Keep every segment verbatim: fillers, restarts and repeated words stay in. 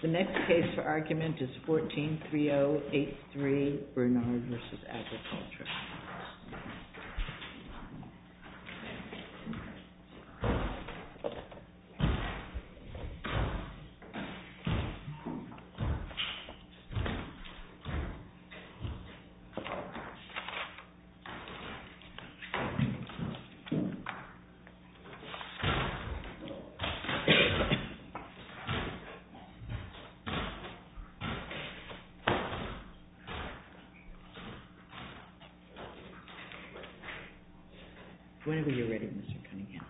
next case for argument is fourteen three oh eight three, Bernard v. Agriculture. Whenever you're ready, Mister Cunningham.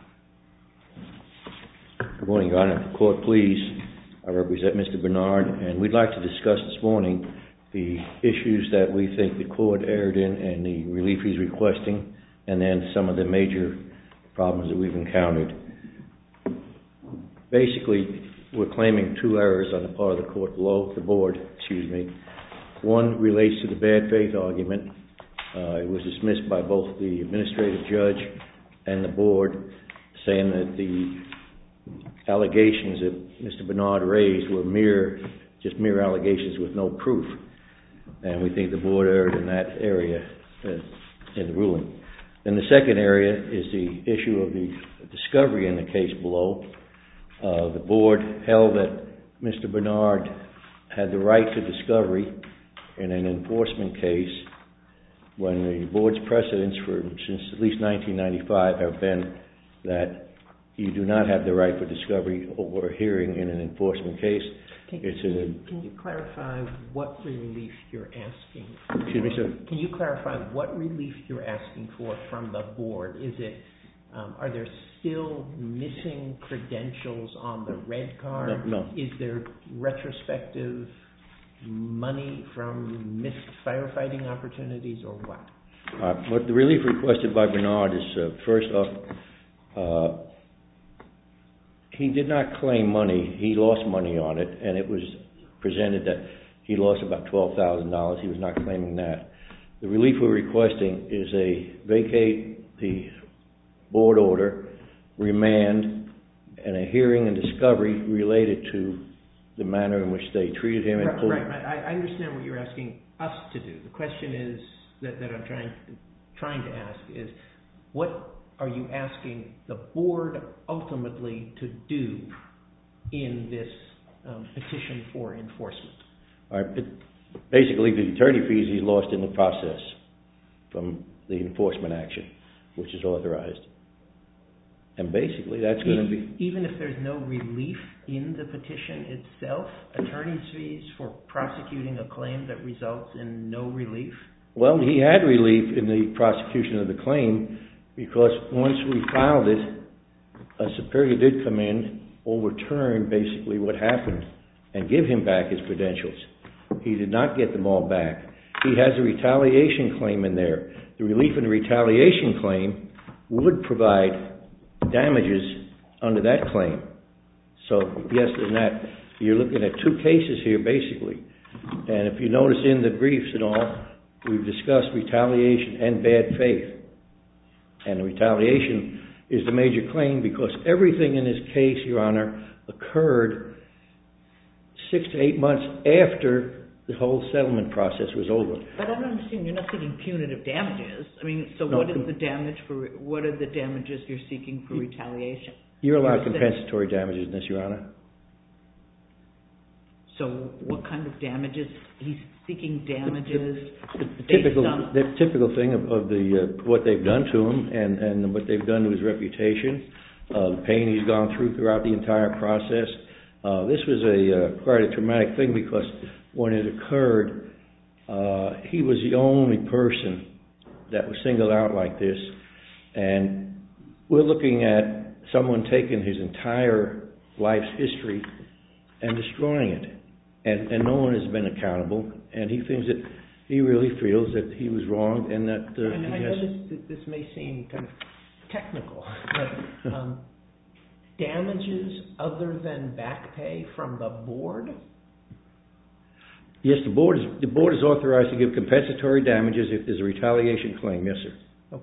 Good morning, Your Honor. If the court please, I represent Mister Bernard, and we'd like to discuss this morning the issues that we think the court erred in and the relief he's requesting, and then some of the major problems that we've encountered. Basically, we're claiming two errors on the part of the court below, the board, excuse me. One relates to the bad faith argument. Uh, it was dismissed by both the administrative judge and the board, saying that the allegations that Mister Bernard raised were mere, just mere allegations with no proof. And we think the board erred in that area uh, in the ruling. Then the second area is the issue of the discovery in the case below. Uh, the board held that Mister Bernard had the right to discovery in an enforcement case when the board's precedents for since at least nineteen ninety-five have been that you do not have the right for discovery or hearing in an enforcement case. Can, it's can, a, you, can you clarify what relief you're asking for? Excuse me, sir? Can you clarify what relief you're asking for from the board? Is it, um, are there still missing credentials on the red card? No, no. Is there retrospective money from missed firefighting opportunities or what? Uh, what the relief requested by Bernard is, uh, first off, uh, he did not claim money. He lost money on it, and it was presented that he lost about twelve thousand dollars. He was not claiming that. The relief we're requesting is a vacate the board order, remand, and a hearing and discovery related to the manner in which they treated him. Right, and right, right. I, I understand what you're asking us to do. The question is that, that I'm trying trying to ask is, what are you asking the board ultimately to do in this um, petition for enforcement? All right, basically, the attorney fees he lost in the process from the enforcement action, which is authorized. And basically, that's going to be... Even if there's no relief in the petition itself, attorney's fees for prosecuting a claim that results in no relief? Well, he had relief in the prosecution of the claim because once we filed it, a superior did come in, overturn basically what happened, and give him back his credentials. He did not get them all back. He has a retaliation claim in there. The relief in the retaliation claim would provide damages under that claim. So, yes, and that, you're looking at two cases here, basically. And if you notice in the briefs and all, we've discussed retaliation and bad faith. And the retaliation is the major claim because everything in this case, Your Honor, occurred six to eight months after the whole settlement process was over. But I don't understand. You're not seeking punitive damages. I mean, so No, what is the damage for? What are the damages you're seeking for retaliation? You're allowed You're compensatory damages in this, Your Honor. So, what kind of damages? He's seeking damages. The, the based typical, on, the typical thing of, of the uh, what they've done to him and, and what they've done to his reputation, uh, the pain he's gone through throughout the entire process. Uh, this was a uh, quite a traumatic thing because when it occurred, uh, he was the only person that was singled out like this, and we're looking at someone taking his entire life's history and destroying it, and, and no one has been accountable, and he thinks that he really feels that he was wronged and that uh, I, he I has... know this, this may seem kind of technical, but um, damages other than back pay from the board? Yes, the board is the board is authorized to give compensatory damages if there's a retaliation claim. Yes, sir. Okay.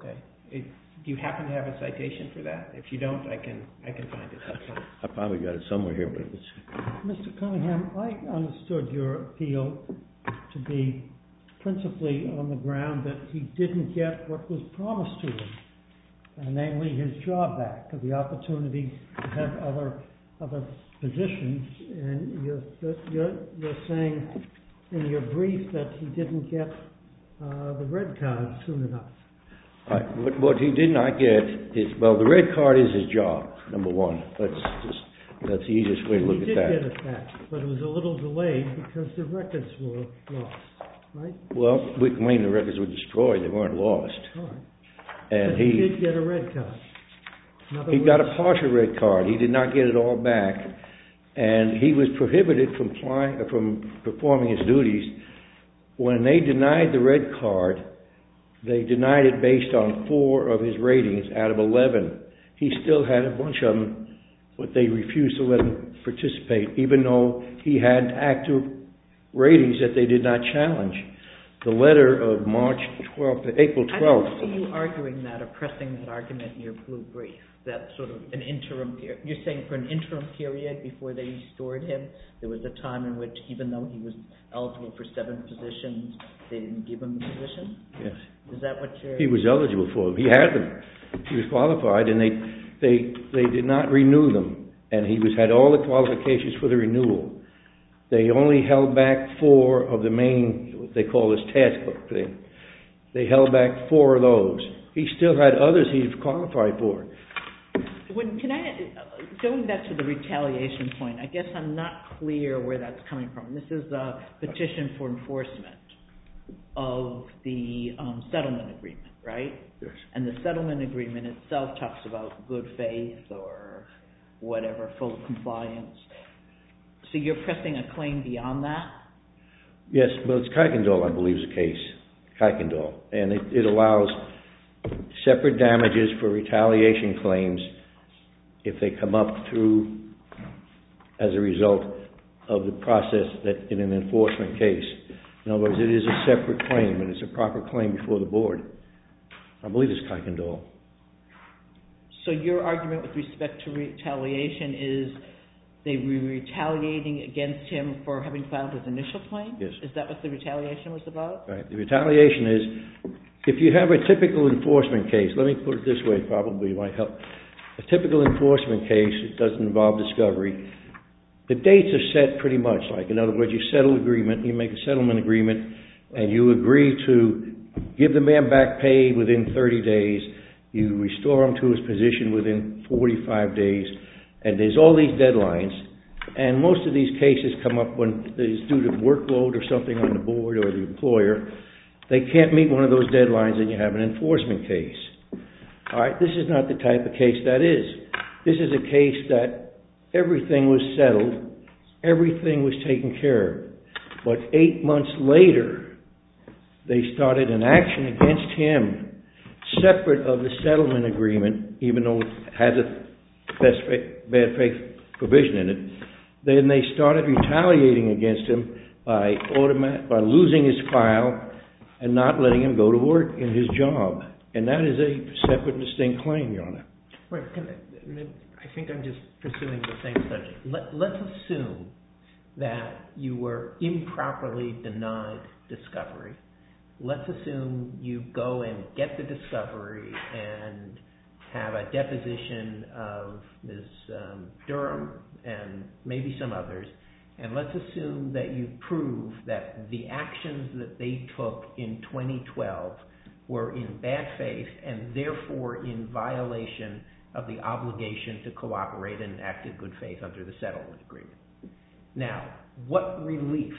It, do you happen to have a citation for that? If you don't, I can I can find it. That's fine. I probably got it somewhere here, but it's... Mister Cunningham, I understood your appeal to be principally on the ground that he didn't get what was promised to him, and namely his job back, or the opportunity to have other other positions. And you're you're, you're saying in your brief that he didn't get uh, the red card soon enough. Right. What, what he did not get is, well, the red card is his job, number one. That's just, that's the easiest way to look at that. He did get it back, but it was a little delayed because the records were lost, right? Well, we claim the records were destroyed. They weren't lost. All right. And but he, he did get a red card. He words, got a partial red card. He did not get it all back. And he was prohibited from, flying, from performing his duties. When they denied the red card, they denied it based on four of his ratings out of eleven. He still had a bunch of them, but they refused to let him participate, even though he had active ratings that they did not challenge. The letter of March twelfth, April twelfth. I don't see you arguing that or pressing that argument in your blue brief. That's sort of an interim period. You're saying for an interim period before they restored him, there was a time in which, even though he was eligible for seven positions, they didn't give him the position? Yes. Is that what you're... He was eligible for them. He had them. He was qualified, and they they they did not renew them. And he was had all the qualifications for the renewal. They only held back four of the main, what they call this task book thing. They held back four of those. He still had others he was qualified for. When, can I, going back to the retaliation point, I guess I'm not clear where that's coming from. This is a petition for enforcement of the um, settlement agreement, right? Yes. And the settlement agreement itself talks about good faith or whatever, full compliance. So you're pressing a claim beyond that? Yes, but it's Kuykendall, I believe, is the case. Kuykendall. And it, it allows separate damages for retaliation claims if they come up through as a result of the process that in an enforcement case. In other words, it is a separate claim, and it's a proper claim before the board. I believe it's Kuykendall. So your argument with respect to retaliation is they were retaliating against him for having filed his initial claim? Yes. Is that what the retaliation was about? Right. The retaliation is, if you have a typical enforcement case, let me put it this way, probably might help. A typical enforcement case, it doesn't involve discovery. The dates are set pretty much like, in other words, you settle agreement, you make a settlement agreement, and you agree to give the man back pay within thirty days, you restore him to his position within forty-five days, and there's all these deadlines. And most of these cases come up when it's due to workload or something on the board or the employer. They can't meet one of those deadlines and you have an enforcement case. All right, this is not the type of case that is. This is a case that everything was settled, everything was taken care of. But eight months later, they started an action against him, separate of the settlement agreement, even though it has a best faith, bad faith provision in it. Then they started retaliating against him by automatic, by losing his file and not letting him go to work in his job. And that is a separate, distinct claim, Your Honor. Right. Can I, I think I'm just pursuing the same subject. Let, let's assume that you were improperly denied discovery. Let's assume you go and get the discovery and have a deposition of Miz Um, Durham and maybe some others, and let's assume that you prove that the actions that they took in twenty twelve were in bad faith and therefore in violation of the obligation to cooperate and act in good faith under the settlement agreement. Now, what relief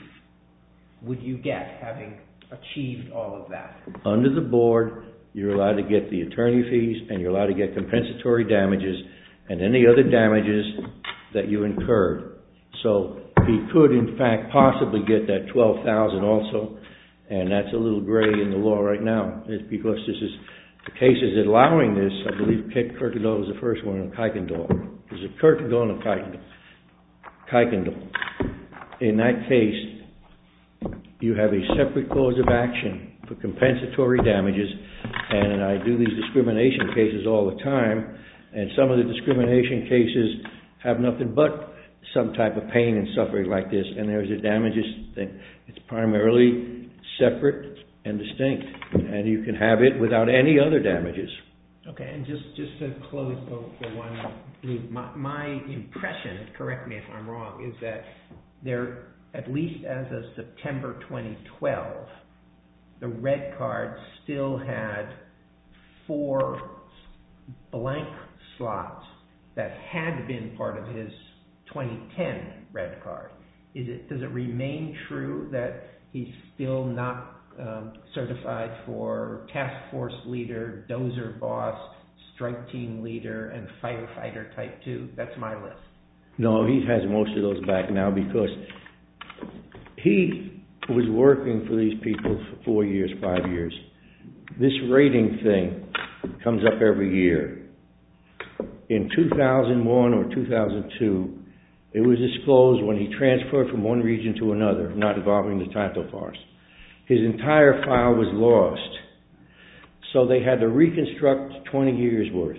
would you get having achieved all of that? Under the board, you're allowed to get the attorney fees and you're allowed to get compensatory damages and any other damages that you incurred. So he could, in fact, possibly get that twelve thousand dollars also, and that's a little gray in the law right now. It's because this is, the cases allowing this, I believe Kuykendall was the first one, and Kuykendall. There's a Kuykendall and a Kuykendall. Kuykendall. In that case, you have a separate cause of action for compensatory damages and I do these discrimination cases all the time, and some of the discrimination cases have nothing but some type of pain and suffering like this, and there's a damages thing. It's primarily separate and distinct, and you can have it without any other damages. Okay, and just, just to close the, the one loop, my, my impression, correct me if I'm wrong, is that there, at least as of September twenty twelve, the red card still had four blank slots that had been part of his twenty ten red card. Is it, does it remain true that he's still not um, certified for task force leader, dozer boss, strike team leader, and firefighter type two? That's my list. No, he has most of those back now because he was working for these people for four years, five years. This rating thing comes up every year. In two thousand one or two thousand two, it was disclosed when he transferred from one region to another, not involving the Tonto Forest. His entire file was lost. So they had to reconstruct twenty years worth.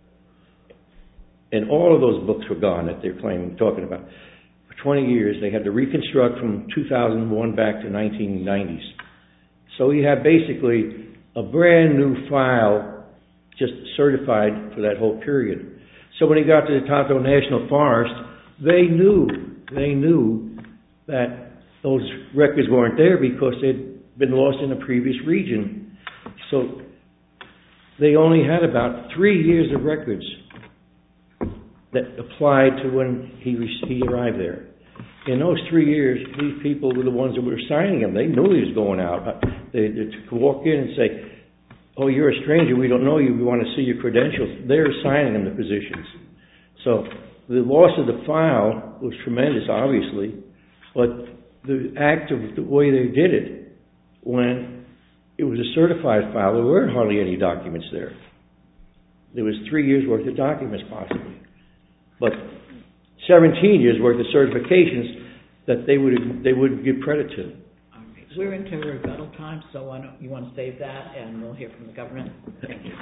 And all of those books were gone that they're claiming, talking about. For twenty years, they had to reconstruct from two thousand one back to nineteen nineties. So he had basically a brand new file just certified for that whole period. So when he got to the Tonto National Forest, they knew, they knew that those records weren't there because they'd been lost in a previous region. So they only had about three years of records that applied to when he, he arrived there. In those three years, these people were the ones that were signing him. They knew he was going out. They, they could walk in and say, oh, you're a stranger, we don't know you, we want to see your credentials. They're assigning them the positions. So the loss of the file was tremendous, obviously, but the act of the way they did it, when it was a certified file, there weren't hardly any documents there. There was three years worth of documents possibly, but seventeen years worth of certifications that they would they wouldn't give credit to. We're into rebuttal time, so why don't you want to save that, and we'll hear from the government. Thank you.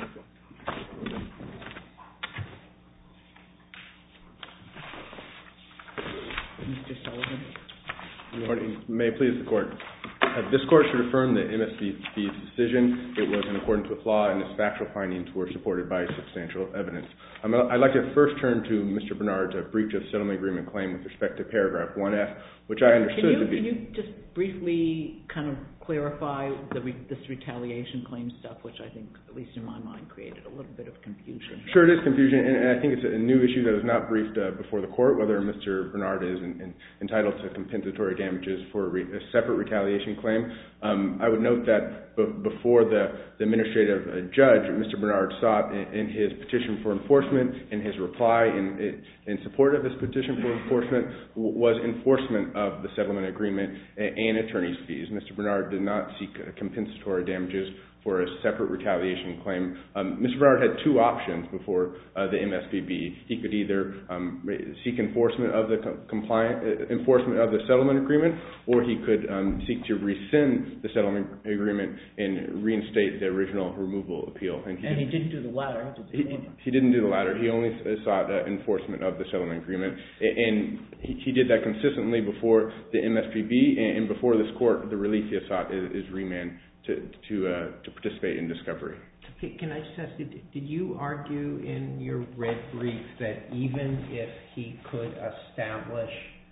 Mister Sullivan. Good morning. May it please the Court. Uh, this Court should affirm the M S V B's decision. It was in accordance with law, and its factual findings were supported by substantial evidence. Um, I'd like to first turn to Mister Bernard's uh, breach of settlement agreement claim with respect to paragraph one F, which I understood can you, to be... Can you just briefly kind of clarify the re this retaliation claim stuff, which I think, at least in my mind, created a little bit of confusion. Sure, it is confusion, and, and I think it's a new issue that was not briefed uh, before the Court, whether Mister Bernard is in, in, entitled to compensatory damages for a, re a separate retaliation claim. Um, I would note that b before the, the administrative uh, judge, Mister Bernard sought in, in his petition for enforcement, in his reply in, in support of his petition for enforcement, w was enforcement of the settlement agreement and, and attorney's fees. Mister Bernard did not seek uh, compensatory damages for a separate retaliation claim. Um, Mister Bernard had two options before uh, the M S V B. He could either um, seek enforcement of the com compliant uh, enforcement of the settlement agreement, or he could um, seek to rescind the settlement agreement and reinstate the original removal appeal. And he, and did, he didn't do the latter. He, did the he, he didn't do the latter. He only sought uh, enforcement of the settlement agreement, and he, he did that consistently before the M S V B, and, and before this Court, the relief he has sought is, is remand to to, uh, to participate in discovery. Can I just ask you, did you argue in your red brief that even if he could establish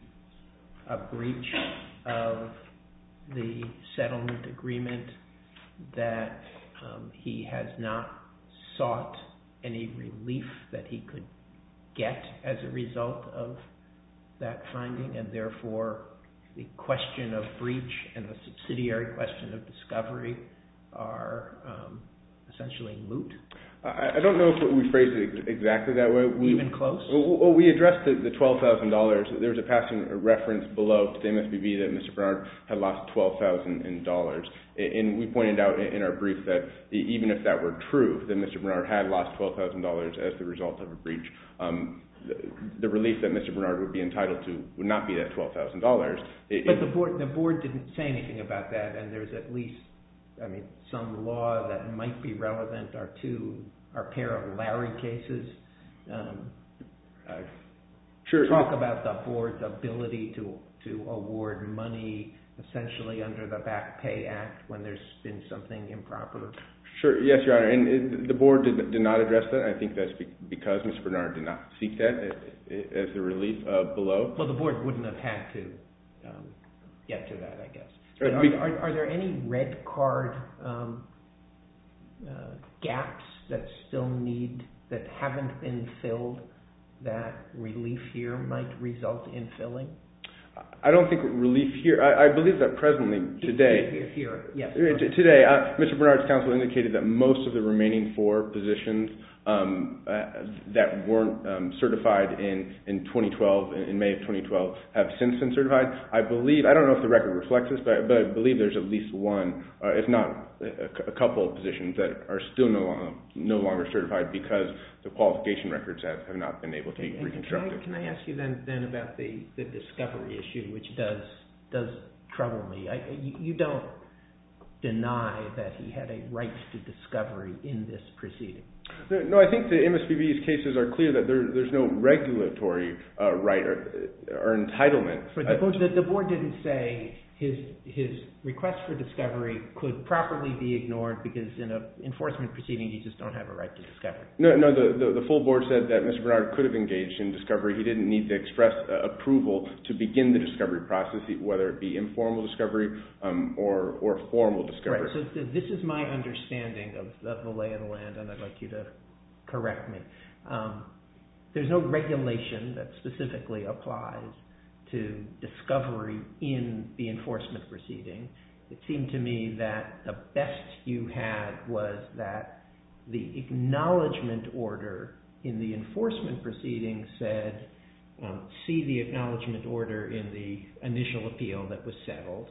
a breach of the settlement agreement, that um, he has not sought any relief that he could get as a result of that finding, and therefore the question of breach and the subsidiary question of discovery are um, essentially moot? I, I don't know if we phrased it ex exactly that way. We, Even close? Well, we addressed the, the twelve thousand dollars. There was a passing reference below to the M S V B that Mister Bernard had lost twelve thousand dollars. And we pointed out in our brief that even if that were true, that Mister Bernard had lost twelve thousand dollars as the result of a breach, um, the, the relief that Mister Bernard would be entitled to would not be that twelve thousand dollars. But the board, the board didn't say anything about that, and there's at least I mean, some law that might be relevant are two, are a pair of Larry cases. Um, uh, sure. Talk about the board's ability to to award money essentially under the Back Pay Act when there's been something improper. Sure. Yes, Your Honor. And it, the board did, did not address that. I think that's be, because Mister Bernard did not seek that as the relief uh, below. Well, the board wouldn't have had to um, get to that, I guess. Uh, Are, be, are, are there any red card um, uh, gaps that still need, that haven't been filled, that relief here might result in filling? I don't think relief here. I, I believe that presently, today, here, here, yes. Today, uh, Mister Bernard's counsel indicated that most of the remaining four positions um, uh, that weren't um, certified in, in twenty twelve, in, in May of twenty twelve, have since been certified. I believe, I don't know if the record reflects this, but, but I believe there's at least one, uh, if not a, a couple of positions that are still no longer, no longer certified because the qualification records have, have not been able to be and, reconstructed. Can I, can I ask you then, then about the, the discovery issue, which does does trouble me? I, you, you don't deny that he had a right to discovery in this proceeding. No, I think the M S P B's cases are clear that there, there's no regulatory uh, right or, or entitlement. But the, board, the, the board didn't say his his request for discovery could properly be ignored because in an enforcement proceeding you just don't have a right to discovery. No, no. The, the, the full board said that Mister Bernard could have engaged in discovery. He didn't need to express uh, approval to begin the discovery process, whether it be informal discovery um, or or formal discovery. Right. So th- this is my understanding of, of the lay of the land, and I'd like you to correct me. Um, there's no regulation that specifically applies to discovery in the enforcement proceeding. It seemed to me that the best you had was that the acknowledgement order in the enforcement proceeding said, um, see the acknowledgement order in the initial appeal that was settled,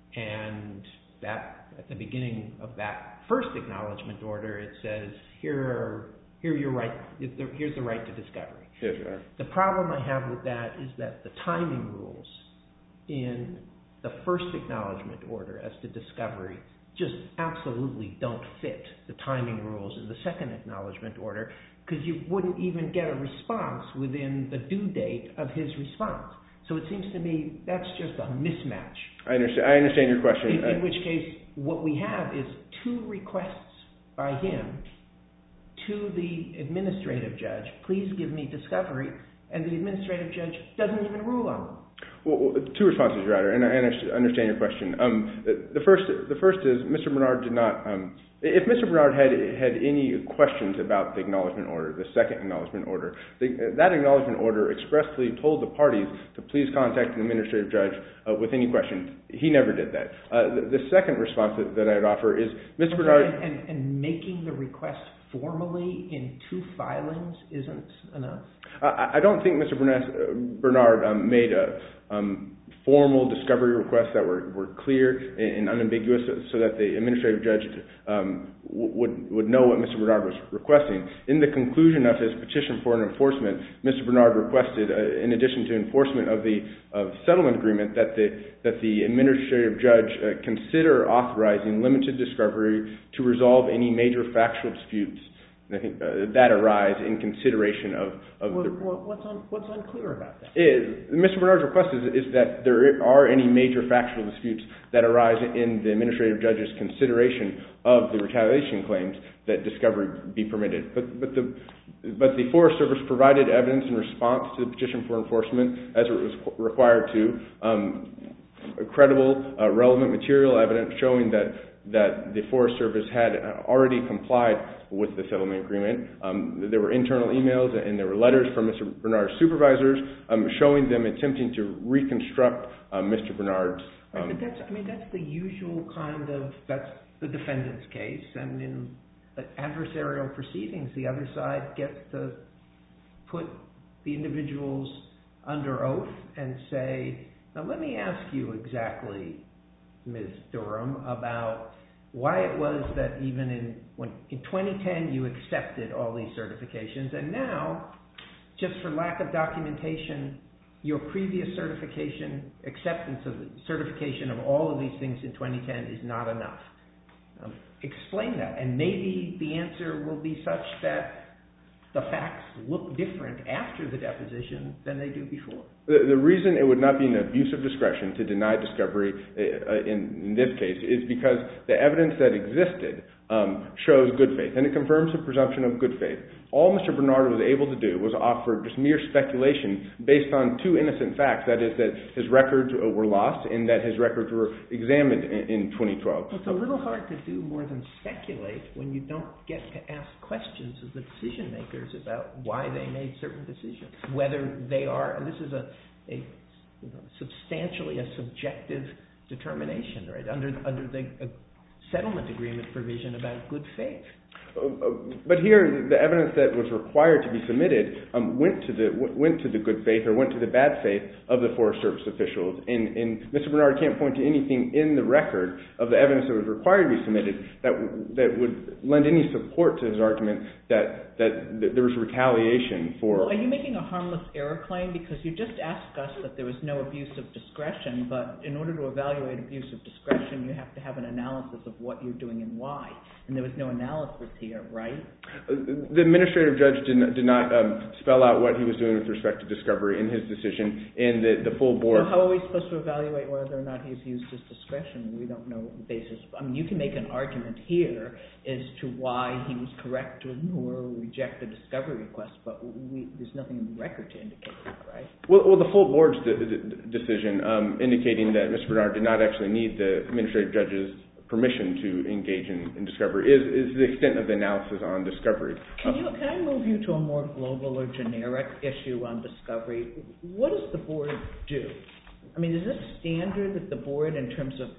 and that at the beginning of that first acknowledgement order it says, here are here are your right, here's the right to discovery. Yes, sir. The problem I have with that is that the timing rules in the first acknowledgement order as to discovery just absolutely don't fit the timing rules in the second acknowledgement order, because you wouldn't even get a response within the due date of his response. So it seems to me that's just a mismatch. I understand, I understand your question. In, in which case, what we have is two requests by him to the administrative judge, please give me discovery, and the administrative judge doesn't even rule on them. Well, two responses, Your Honor, and I understand your question. Um, the first, the first is Mister Bernard did not. Um, if Mister Bernard had had any questions about the acknowledgement order, the second acknowledgement order, the, that acknowledgement order expressly told the parties to please contact an administrative judge uh, with any questions. He never did that. Uh, the, the second response that, that I'd offer is Mister Okay, Bernard and, and, and making the request formally in two filings isn't enough? I, I don't think Mister Bernard, Bernard um, made a um, formal discovery requests that were, were clear and, and unambiguous, so, so that the administrative judge um, w- would would know what Mister Bernard was requesting. In the conclusion of his petition for an enforcement, Mister Bernard requested, uh, in addition to enforcement of the of settlement agreement, that the that the administrative judge uh, consider authorizing limited discovery to resolve any major factual disputes. And I think uh, that arise in consideration of, of well, the... Well, what's, un, what's unclear about that? Is, Mister Bernard's request is, is that there are any major factual disputes that arise in the administrative judge's consideration of the retaliation claims that discovery be permitted. But, but, the, but the Forest Service provided evidence in response to the petition for enforcement as it was required to, um, credible, uh, relevant material evidence showing that that the Forest Service had already complied with the settlement agreement. Um, there were internal emails and there were letters from Mister Bernard's supervisors um, showing them attempting to reconstruct uh, Mister Bernard's... Um, right, but that's, I mean, that's the usual kind of, that's the defendant's case, and in adversarial proceedings, the other side gets to put the individuals under oath and say, now let me ask you exactly, Miz Durham, about why it was that even in when in twenty ten you accepted all these certifications, and now, just for lack of documentation, your previous certification, acceptance of the certification of all of these things in twenty ten is not enough. Um, explain that, and maybe the answer will be such that the facts look different after the deposition than they do before. The, the reason it would not be an abuse of discretion to deny discovery uh, in, in this case is because the evidence that existed um, shows good faith, and it confirms the presumption of good faith. All Mister Bernard was able to do was offer just mere speculation based on two innocent facts, that is that his records were lost and that his records were examined in, in twenty twelve. It's a little hard to do more than speculate when you don't get to ask questions of the decision makers about why they made certain decisions, whether they are, and this is a, a you know, substantially a subjective determination, right, under, under the uh, settlement agreement provision about good faith. But here, the evidence that was required to be submitted um, went to the went to the good faith or went to the bad faith of the Forest Service officials. And, and Mister Bernard can't point to anything in the record of the evidence that was required to be submitted that that would lend any support to his argument that that, that there was retaliation for. Well, are you making a harmless error claim? Because you just asked us that there was no abuse of discretion, but in order to evaluate abuse of discretion, you have to have an analysis of what you're doing and why. And there was no analysis here, right? The administrative judge did not, did not um, spell out what he was doing with respect to discovery in his decision, and the, the full board. So how are we supposed to evaluate whether or not he's used his discretion? We don't know the basis. I mean, you can make an argument here as to why he was correct to ignore or reject the discovery request, but we, there's nothing in the record to indicate that, right? Well, well the full board's de- de- decision um, indicating that Mister Bernard did not actually need the administrative judge's permission to engage in, in discovery is, is the extent of the analysis on discovery. Can you can I move you to a more global or generic issue on discovery? What does the board do? I mean, is this standard that the board, in terms of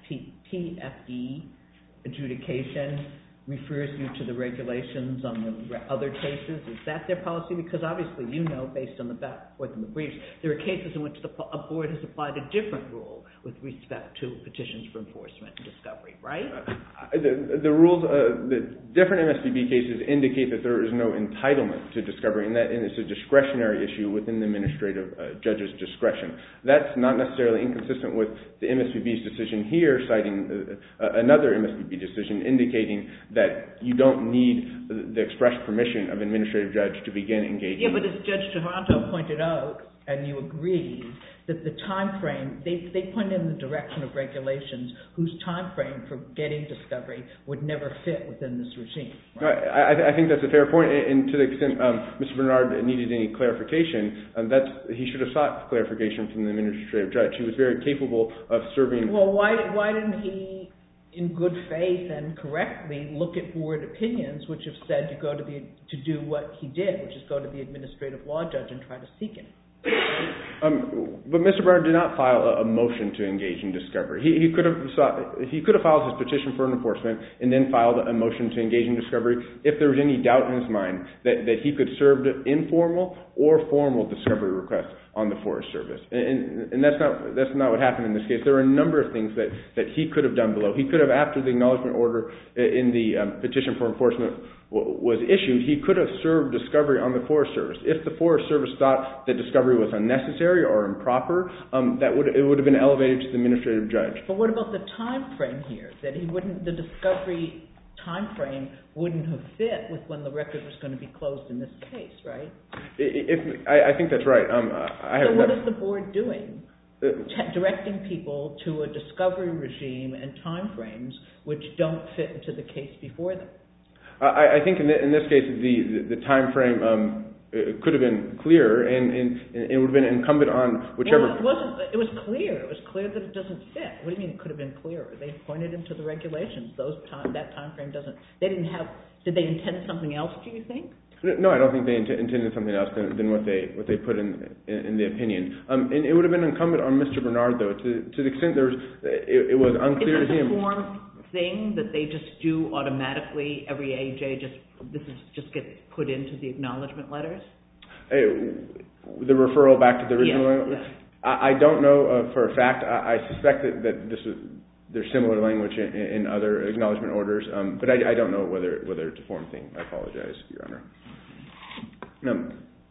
T F E adjudication, refers you to the regulations on the other cases? Is that their policy? Because obviously, you know, based on the back forth in the briefs, there are cases in which the a board has applied a different rule with respect to petitions for enforcement and discovery, right? Uh, the, the rules, uh, the different M S P B cases indicate that there is no entitlement to discovery, and that and it's a discretionary issue within the administrative uh, judge's discretion. That's not necessarily inconsistent with the M S P B's decision here, citing uh, uh, another M S P B decision indicating that you don't need the express permission of an administrative judge to begin engaging. Yeah, but as Judge Toronto pointed out, and you agreed, that the time frame, they, they pointed in the direction of regulations whose time frame for getting discovery would never fit within this regime. Right? I, I think that's a fair point, and to the extent um, Mister Bernard needed any clarification, um, that's, he should have sought clarification from the administrative judge. He was very capable of serving. Well, why, why didn't he, in good faith and correctly, look at board opinions which have said to go to the to do what he did, which is go to the administrative law judge and try to seek it? Um, but Mister Bernard did not file a, a motion to engage in discovery. He, he could have sought, he could have filed his petition for an enforcement and then filed a motion to engage in discovery if there was any doubt in his mind that, that he could serve informal or formal discovery requests on the Forest Service. And, and, and that's not that's not what happened in this case. There were a number of things that, that he could have done below. He could have, after the acknowledgement order in the um, petition for enforcement was issued, he could have served discovery on the Forest Service. If the Forest Service thought that discovery was unnecessary or improper, um, that would it would have been elevated to the administrative judge. But what about the time frame here? That he wouldn't, the discovery time frame wouldn't have fit with when the record was going to be closed in this case, right? If, if I, I think that's right. Um, I have so what not, is the board doing? Uh, T- directing people to a discovery regime and time frames which don't fit into the case before them. I, I think in, the, in this case, the, the, the time frame um, it could have been clearer, and, and, and it would have been incumbent on whichever. Well, it wasn't. It was clear. It was clear that it doesn't fit. What do you mean it could have been clearer? They pointed into the regulations. Those time, that time frame doesn't. They didn't have. Did they intend something else? Do you think? No, I don't think they int- intended something else than, than what they what they put in in, in the opinion. Um, and it would have been incumbent on Mister Bernard, though, to to the extent there was it, it was unclear Is to this him. a form thing that they just do automatically? Every A J just this is just gets put into the acknowledgement letters. Uh, the referral back to the original. Yes, yes. I, I don't know uh, for a fact. I, I suspect that, that this is. There's similar language in, in other acknowledgement orders, um, but I, I don't know whether whether it's a form thing. I apologize, Your Honor. Um,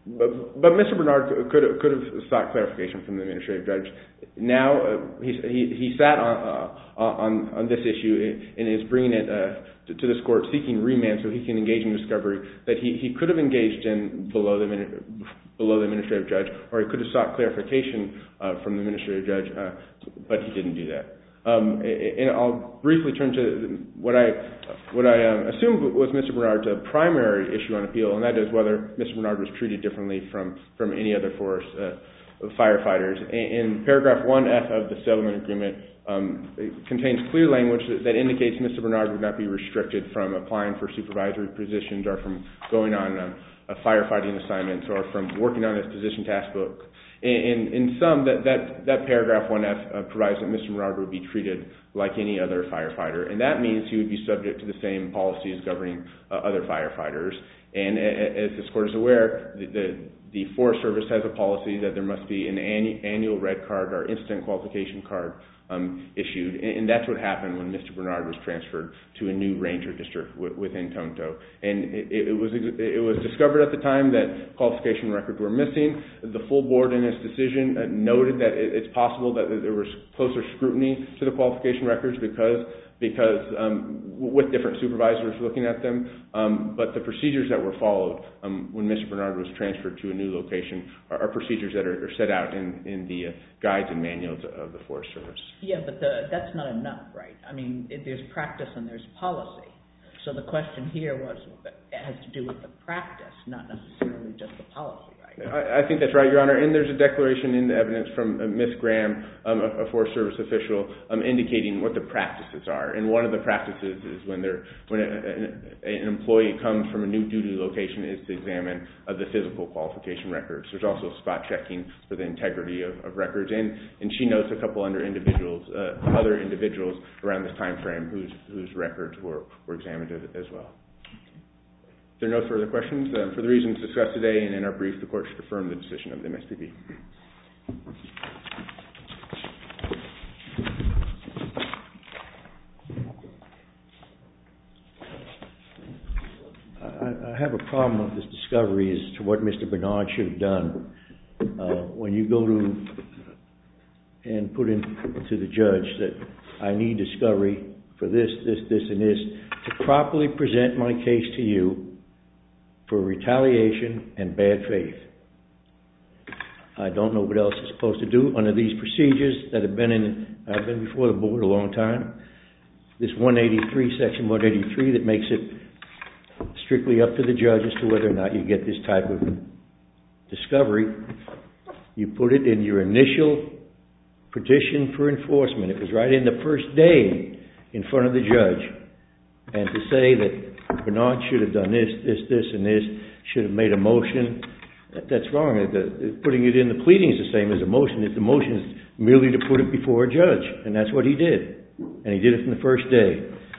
But, but Mister Bernard could have, could have sought clarification from the administrative judge. Now uh, he, he he sat on, uh, on on this issue and is bringing it uh, to, to this court seeking remand so he can engage in discovery that he, he could have engaged in below the below the administrative judge, or he could have sought clarification uh, from the administrative judge, uh, but he didn't do that. Um, and I'll briefly turn to what I what I um, assumed was Mister Bernard's uh, primary issue on appeal, and that is whether Mister Bernard was treated differently from, from any other force uh, firefighters. In paragraph one F of the settlement agreement, um, it contains clear language that, that indicates Mister Bernard would not be restricted from applying for supervisory positions or from going on um, a firefighting assignments or from working on his position task book. In, in sum, that, that, that paragraph one F uh, provides that Mister Bernard would be treated like any other firefighter, and that means he would be subject to the same policies governing uh, other firefighters. And as this court is aware, the, the, the Forest Service has a policy that there must be an annu- annual red card or incident qualification card um, issued, and, and that's what happened when Mister Bernard was transferred to a new ranger district w- within Tonto. And it, it was it was discovered at the time that qualification records were missing. The full board in its decision uh, noted that it, it's possible that there was closer scrutiny to the qualification records because because um, with different supervisors looking at them, um, but the procedures that were followed um, when Mister Bernard was transferred to a new location are, are procedures that are, are set out in, in the uh, guides and manuals of the Forest Service. Yeah, but the, that's not enough, right? I mean, it, there's practice and there's policy. So the question here was, it has to do with the practice, not necessarily just the policy, right? I, I think that's right, Your Honor. And there's a declaration in the evidence from uh, Miz Graham, um, a, a Forest Service official, um, indicating what the practices are. And one of the practices is when they're when a, an, an employee comes from a new duty location is to examine uh, the physical qualification records. There's also spot checking for the integrity of, of records. And and she notes a couple under individuals, uh, other individuals around this time frame whose whose records were, were examined as, as well. If there are no further questions, uh, for the reasons discussed today and in our brief, the Court should affirm the decision of the M S P B. I, I have a problem with this discovery as to what Mister Bernard should have done. Uh, when you go to and put in to the judge that I need discovery for this, this, this, and this, to properly present my case to you for retaliation and bad faith. I don't know what else it's supposed to do under these procedures that have been in, I've been before the board a long time. This one eighty-three, section one eighty-three, that makes it strictly up to the judge as to whether or not you get this type of discovery. You put it in your initial petition for enforcement. It was right in the first day in front of the judge. And to say that Bernard should have done this, this, this, and this, should have made a motion, that's wrong. Putting it in the pleading is the same as a motion. The motion is merely to put it before a judge, and that's what he did. And he did it from the first day.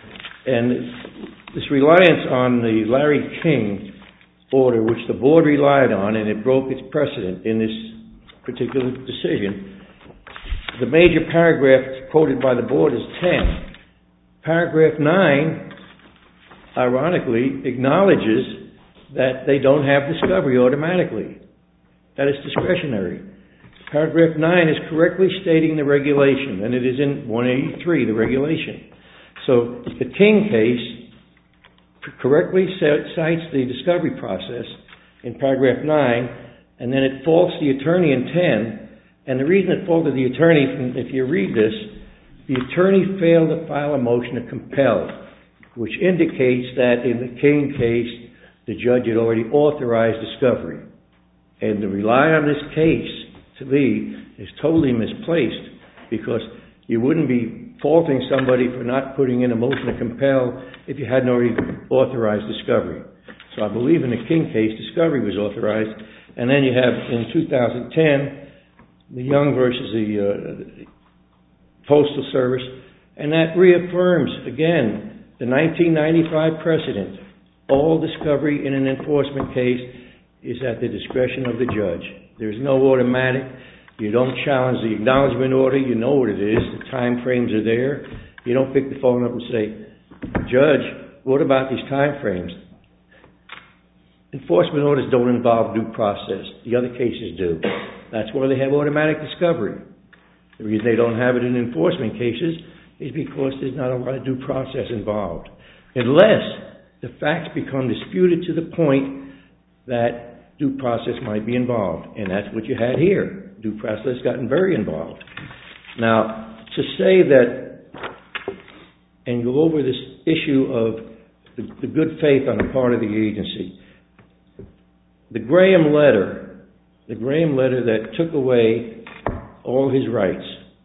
And this reliance on the Larry King order, which the board relied on, and it broke its precedent in this particular decision, the major paragraph quoted by the board is ten. Paragraph nine, ironically, acknowledges that they don't have discovery automatically. That is discretionary. Paragraph nine is correctly stating the regulation, and it is in one eighty-three, the regulation. So the King case correctly cites the discovery process in paragraph nine, and then it faults the attorney in ten. And the reason it faulted the attorney, if you read this, the attorney failed to file a motion to compel, which indicates that in the King case, the judge had already authorized discovery. And to rely on this case, to me, is totally misplaced, because you wouldn't be faulting somebody for not putting in a motion to compel if you hadn't already authorized discovery. So I believe in the King case, discovery was authorized. And then you have, in two thousand ten, the Young versus the uh, Postal Service, and that reaffirms, again, the nineteen ninety-five precedent. All discovery in an enforcement case is at the discretion of the judge. There's no automatic. You don't challenge the acknowledgement order. You know what it is. The time frames are there. You don't pick the phone up and say, Judge, what about these time frames? enforcement orders don't involve due process. The other cases do. That's why they have automatic discovery. The reason they don't have it in enforcement cases is because there's not a lot of due process involved. Unless the facts become disputed to the point that due process might be involved. And that's what you had here. Due process has gotten very involved. Now, to say that, and go over this issue of the, the good faith on the part of the agency, the Graham letter, the Graham letter that took away all his rights,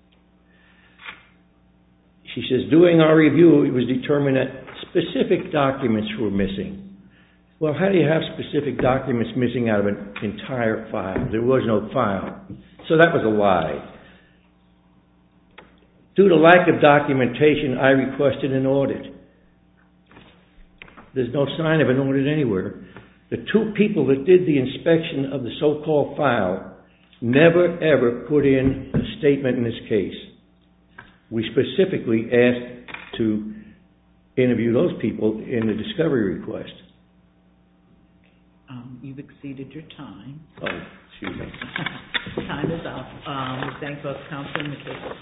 she says, doing our review, it was determined that specific documents were missing. Well, how do you have specific documents missing out of an entire file? There was no file. So that was a lie. Due to lack of documentation, I requested an audit. There's no sign of an audit anywhere. The two people that did the inspection of the so-called file never, ever put in a statement in this case. We specifically asked to interview those people in the discovery request. Um, you've exceeded your time. Oh, excuse me. Time is up. Um, we thank both counsel and the case.